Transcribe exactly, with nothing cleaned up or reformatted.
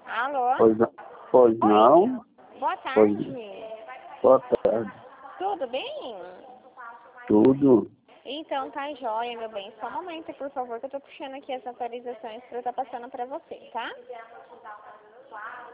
Alô? Pois, não- pois Oi. não? Boa Pois, tarde. boa tarde. Tudo bem? Tudo? Então tá jóia, meu bem. Só um momento, por favor, que eu tô puxando aqui as atualizações pra eu estar passando pra você, tá?